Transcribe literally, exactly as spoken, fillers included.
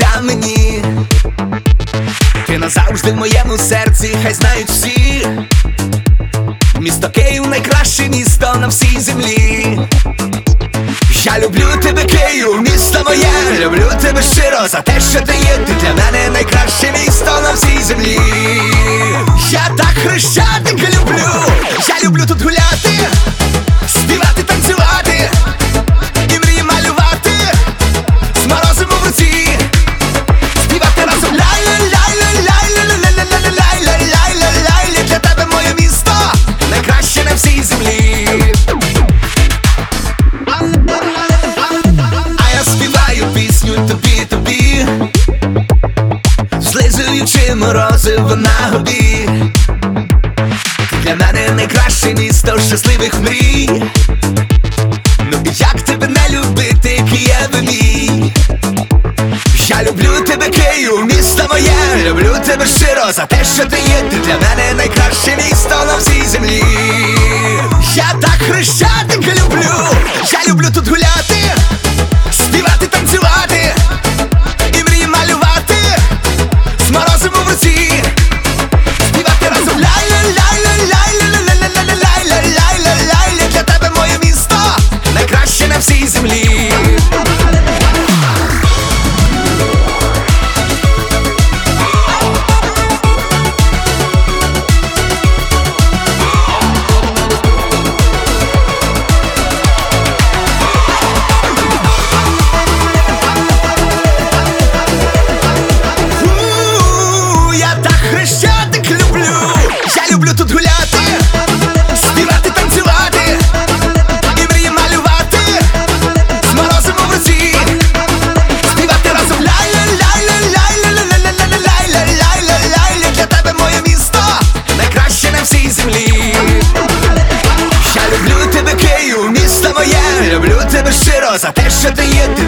життя мені. Ти назавжди в моєму серці, хай знають всі. Місто Київ — найкраще місто на всій землі. Я люблю тебе, Київ, місто моє. Люблю тебе щиро за те, що ти є. Ти для мене найкраще місто на всій землі. Я так Хрещатик люблю. Я люблю тут гуляти, співати, танцювати і мрії малювати з морозом у руці. Співати разом ля-ля-ля-ля-ля-ля-ля-ля-ля-ля-ля-ля. Для тебе моє місто найкраще на всій землі. А я співаю пісню тобі, тобі, злизуючи морозиво на губі. Для мене найкраще місто щасливих мрій. Ну і як тебе не любити, Києве мій? Я люблю тебе, Київ, місто моє. Люблю тебе щиро за те, що ти є. Ти для мене найкраще місто на всій землі. Я так Хрещатик люблю. Я люблю тут гуляти, співати, танцювати і мрії малювати з морозом у руці. Співати разом ля-ля-ля-ля-ля-ля-ля-ля-ля-ля-ля-ля. Для тебе моє місто найкраще на всій землі. Люблю тут гуляти, співати, танцювати і мрії малювати з морозом у руці. Співати разом ля-ля-ля-ля-ля-ля-ля-ля-ля-ля-ля-ля-ля. Для тебе моє місто найкраще на всій землі. Я люблю тебе, Київ, місто моє. Люблю тебе щиро за те, що ти є. Ти